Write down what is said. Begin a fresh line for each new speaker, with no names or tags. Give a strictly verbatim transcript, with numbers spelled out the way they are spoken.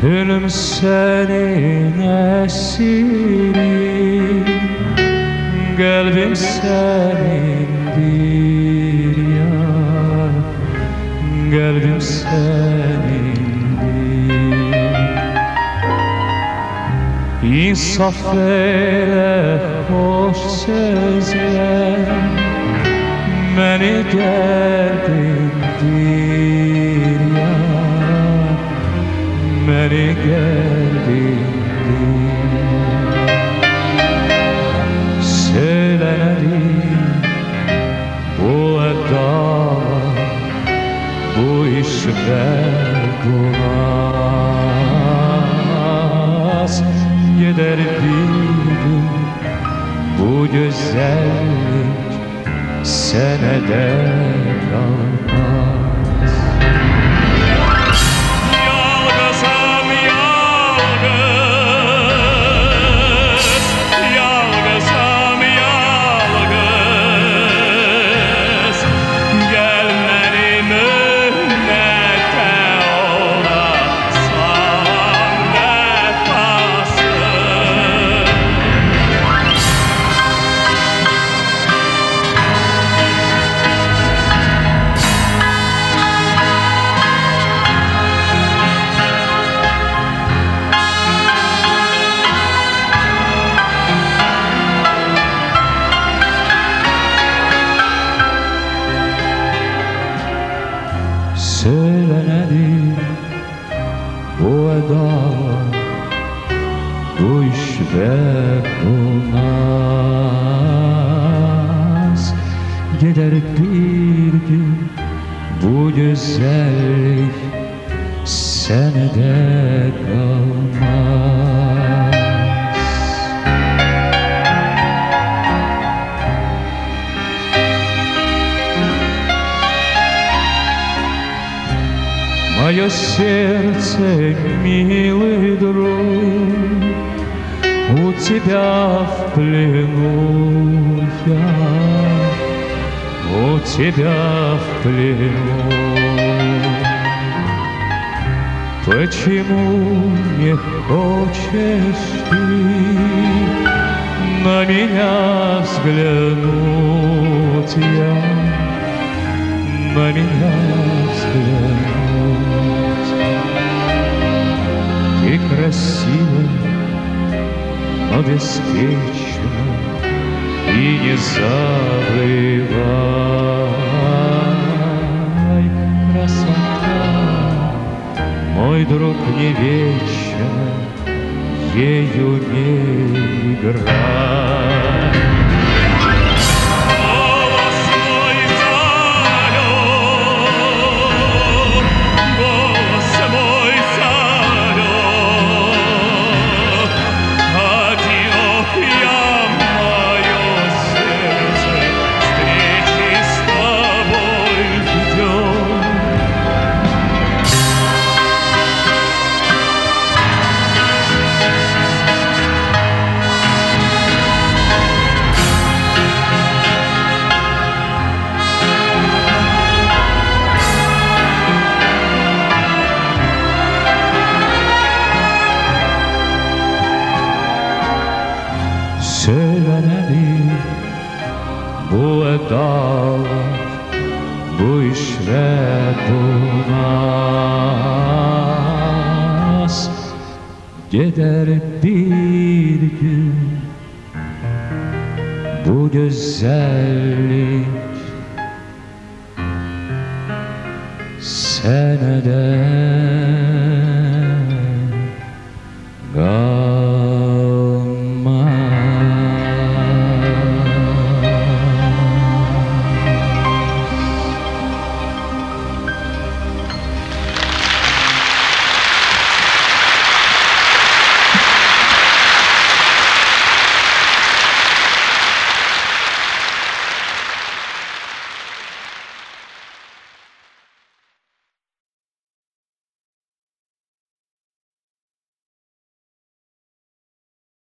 Gönlüm senin esiri, kalbim senindir yar, kalbim senindir. İnsaf eyle hoş sözle, beni derdindir yar, beni derdindir. Söylenelim bu edalar, bu işler durmaz. Gider bir gün bu güzellik senede kalmaz.
Yalnızım yalnız, yalnızım yalnız. Gelmedim ümmete olasam vefasız.
Söylenelim bu edalar, bu işler olmaz. Gider bir gün bu güzellik senede kalmaz. Мое сердце, милый друг, у тебя в плену я, у тебя в плену. Почему не хочешь ты на меня взглянуть, я, на меня взглянуть? Ты красивая, но беспечна, и не забывай, красота, мой друг, не вечна, ею не играй. Söylenelim bu edalar, bu işler durmaz. Gider bir gün bu güzellik senede kalmaz.